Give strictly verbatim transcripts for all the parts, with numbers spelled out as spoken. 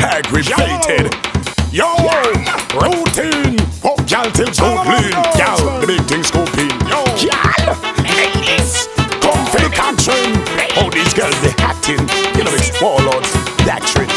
aggravated. Yo, routine. Fuck y'all till so clean. Y'all, the big thing scooping. Yo, y'all, ladies, come for the country. Oh, these girls they acting. You know it's warlords, doctrine.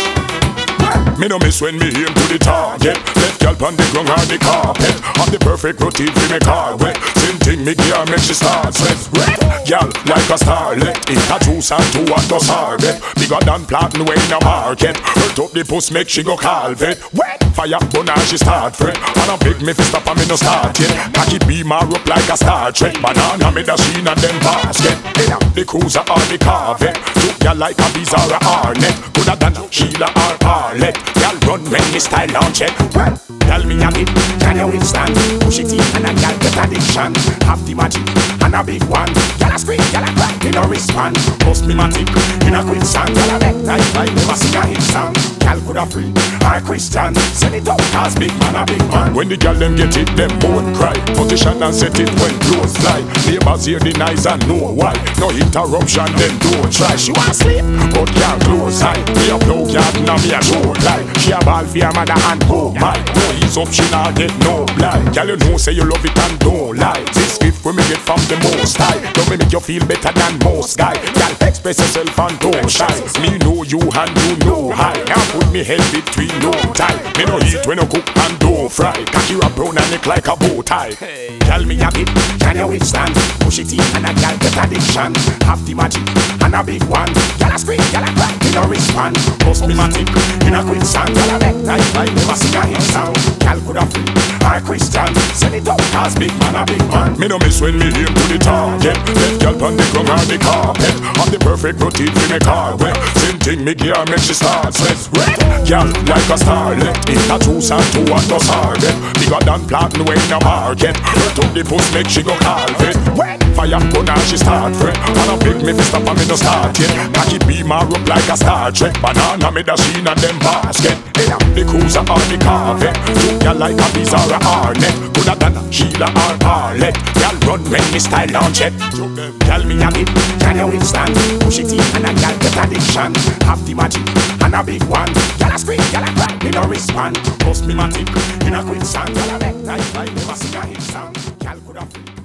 Me no miss when me aim to the target. Left girl on the ground or the carpet. Have the perfect routine for me car wet. Same thing me gear make she start sweat. Red girl like a starlet. It a juice and two at the sorbet. Bigger than platinum way in the market. Hurt up the puss make she go calvet. Wet fire burn and she start fret. And a big me fist up and me no start yet. Cocky beam her up like a Star Trek. Banana me da sheen and them basket. In the cruiser or the Corvette. Took ya like a Visa or a Arnett. Coulda done a Sheila or Arlette. Y'all run when me style launch it. Well, tell me a bit, can you withstand? Push it in and a girl get addiction. Have the magic and a big one. Y'all a scream, y'all a cry, me no respond. Post me matic in a quicksand. Y'all a make night fight, never sing a hit song. Y'all coulda free or a Christian. Send it up cause big man a big man. When the girl them get it, them both cry. Position and set it when clothes fly. Neighbors hear the noise and know why. No interruption, them don't try. She wanna sleep, but can't close eye. Me a blow yard and me a show lie. She a ball for your mother and oh my. No ease up, she not get no blind. Girl, you know say you love it and don't lie. This gift when me get from the most high. Don't me make you feel better than most guy. Girl, express yourself and don't shy. Me know you and you know high. Now put me head between no tie. Me no eat when you cook and don't fry. Cocky wrap brown and neck like a bow tie. Hey. Tell me a bit, can you withstand? Push it in and a girl get addiction. Have the magic and a big one. Girl a scream, girl a cry, me no respond. Post me matic in a quicksand. Girl a make night fight, never sing a hit song. Girl coulda free or a Christian. Send it up cause big man a big man. Me no miss when me aim to the target. Left girl on the ground or the carpet. Have the perfect routine for me car wet. Same thing me gear make she start sweat. Red girl like a starlet. It a juice and two at the sorbet. Bigger than platinum way in the market. Hurt up the puss make she go calvet. Wet fire burn and she start fret. And a big me fist up and me no start yet. Cocky beam her up like a Star Trek. Banana me da sheen and them basket. In the cruiser or the Corvette. Took ya like a Visa or a Arnett. Coulda done a Sheila or Arlette. Y'all run when me style launch it. Tell me a bit, can you withstand? Push it in and a girl get addiction. Have the magic and a big one. Y'all a scream, y'all a cry, me no respond. Post me matic in a quicksand. Y'all a make night fight, never sing a hit song. Y'all coulda free